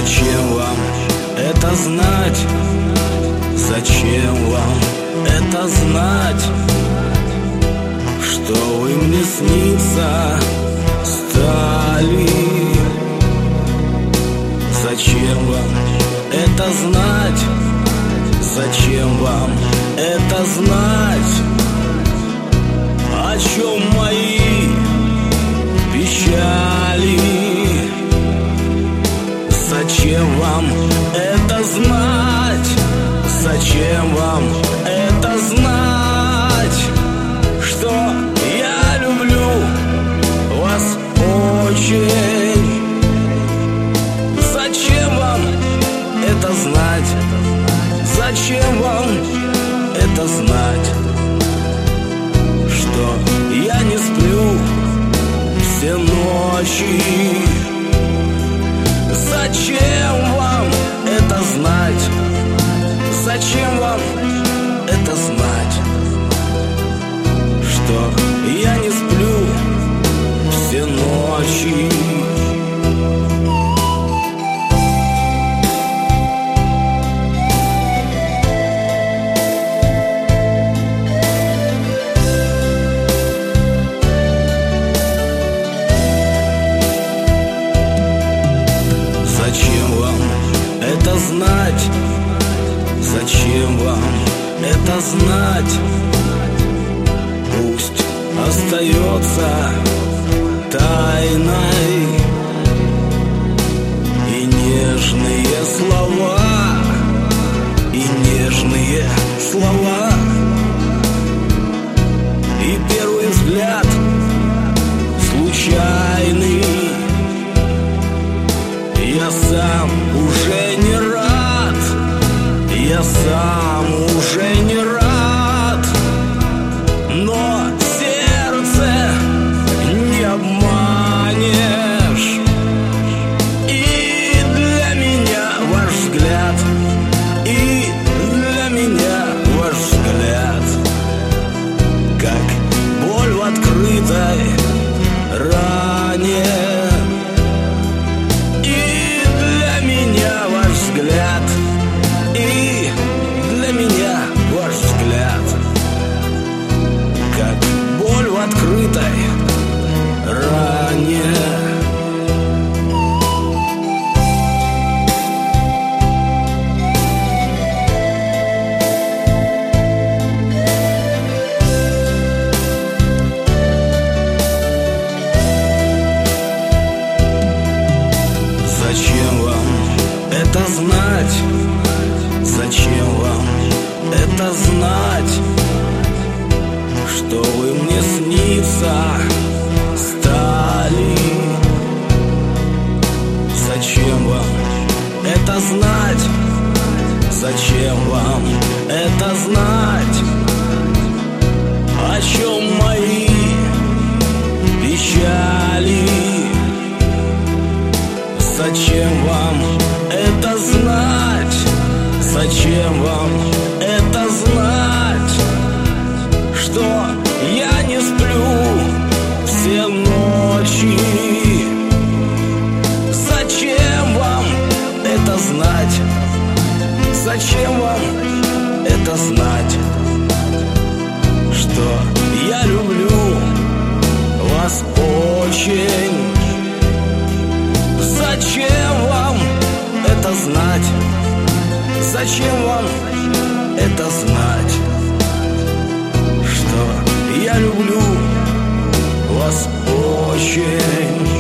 Зачем вам это знать? Зачем вам это знать? Что вы мне снится стали? Зачем вам это знать? Зачем вам это знать? О чем мои печали? Зачем вам это знать? Зачем вам это знать? Что я люблю вас очень. Зачем вам это знать? Зачем вам это знать? Что я не сплю все ночи. Зачем вам это знать? Зачем вам это знать? Что я не сплю все ночи. Зачем вам это знать? Зачем вам это знать? Пусть остается тайной. И нежные слова, и нежные слова, и первый взгляд случайный. Я сам уже не рад, я сам уже не рад, но сердце не обманешь. И для меня ваш взгляд, и для меня ваш взгляд, как боль в открытой ране. И для меня ваш взгляд, как боль в открытой ране. Зачем вам это знать? Зачем вам это знать? Что вы мне снится стали? Зачем вам это знать? Зачем вам это знать? О чем мои печали? Зачем вам это знать? Зачем вам это знать? Что я не сплю все ночи. Зачем вам это знать? Зачем вам это знать? Что я люблю вас очень. Зачем вам это знать? Зачем вам это знать? Что я люблю вас очень.